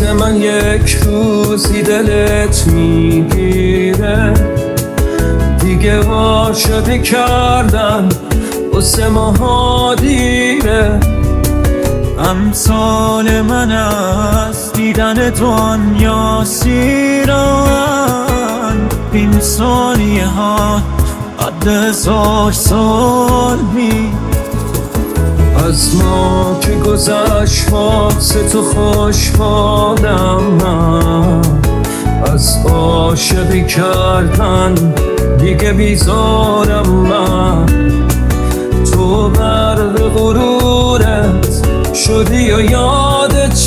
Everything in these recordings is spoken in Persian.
واسه من یک روزی دلت میگیره، دیگه عاشقی کردن واسه ماها دیره. امثال من از دیدن دنیا سیرن، این ثانیه ها عد 1000 سال می. از ما که گذشت واسه تو خوشحالم من، از عاشقی کردن دیگه بیزارم من. تو برق غرورت شدی و یادت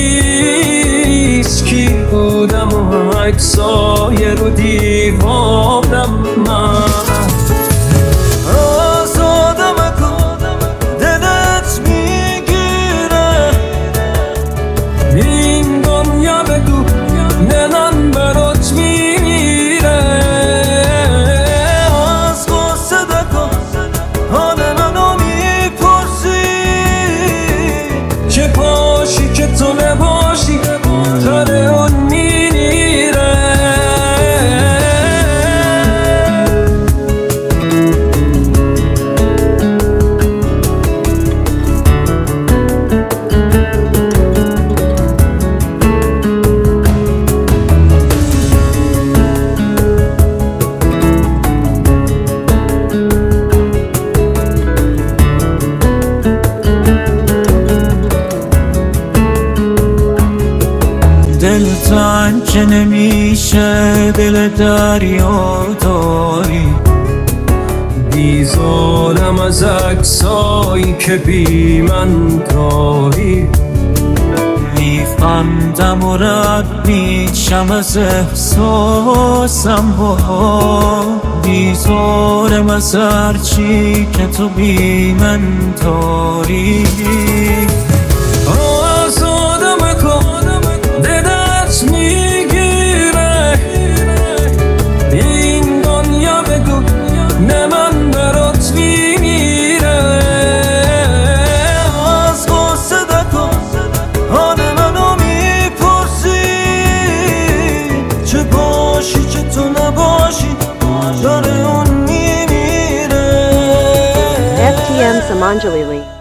نیست کی بودم و عکسای رو دیوارم من. دل تنگ که نمیشه، دل دریا داری. بیزارم از عکسایی که بی من داری. میفهمدم و رد میشم از احساسم با. بیزارم از هرچی که تو بی من داری. FTM Samanjalili.